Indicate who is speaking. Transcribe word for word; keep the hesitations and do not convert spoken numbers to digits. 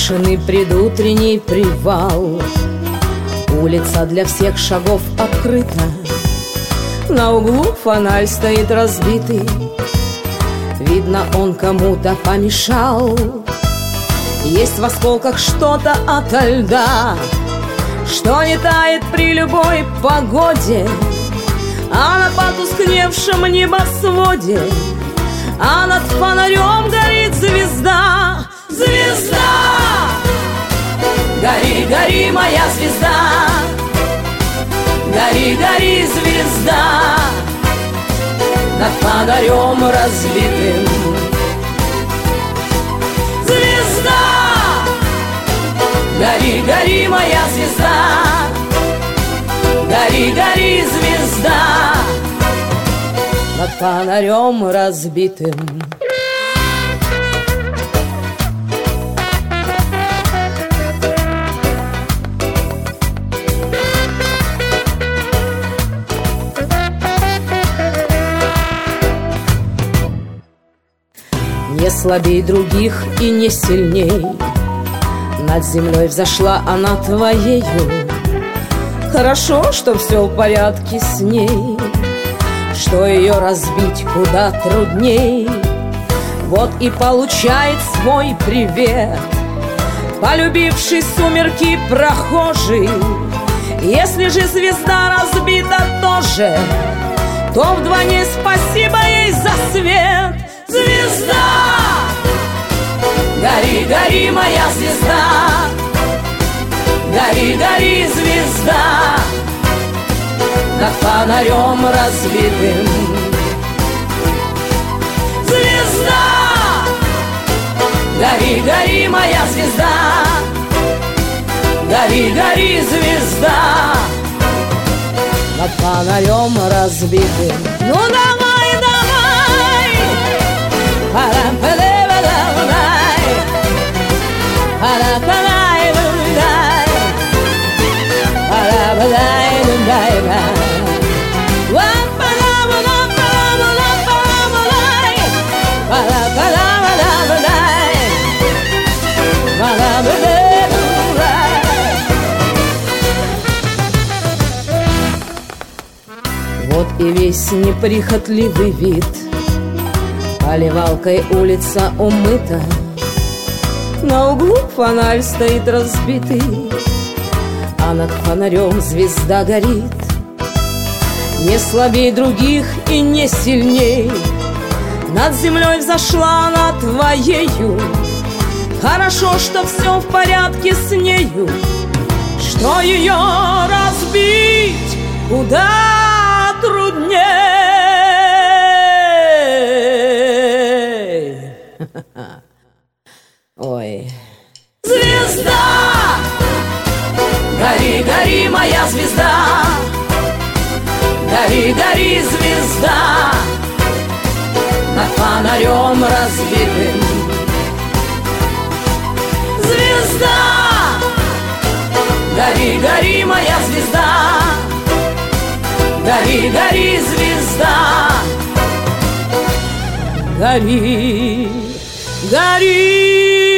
Speaker 1: Тишины предутренний привал. Улица для всех шагов открыта. На углу фонарь стоит разбитый. Видно, он кому-то помешал. Есть в осколках что-то ото льда, что не тает при любой погоде. А на потускневшем небосводе, а над фонарем горит звезда. Звезда! Гори, гори, моя звезда! Гори, гори, звезда! Над фонарем разбитым. Звезда! Гори, гори, моя звезда! Гори, гори, звезда! Над фонарем разбитым. Не слабей других и не сильней, над землей взошла она твоею. Хорошо, что все в порядке с ней, что ее разбить куда трудней. Вот и получает свой привет полюбивший сумерки прохожий. Если же звезда разбита тоже, то вдвойне спасибо ей за свет. Звезда! Гори, гори, моя звезда! Гори, гори, звезда! Над фонарем разбитым. Звезда! Гори, гори, моя звезда! Гори, гори, звезда! Над фонарем разбитым. Ну давай, давай! Пара-пара-пара-пара-пара. Пара-пара-пара-пара. Пара-пара-пара-пара. Ва-пара-пара-пара-пара-пара. Пара-пара-пара-пара. Пара-пара-пара-пара. Вот и весь неприхотливый вид. Поливалкой улица умыта. На углу фонарь стоит разбитый, а над фонарем звезда горит. Не слабей других и не сильней, над землей взошла она твоею. Хорошо, что все в порядке с нею, что ее разбить куда труднее. Ой. Звезда! Гори, гори, моя звезда! Гори, гори, звезда! Над фонарем разбитым. Звезда! Гори, гори, моя звезда! Гори, гори, звезда! Гори, гори!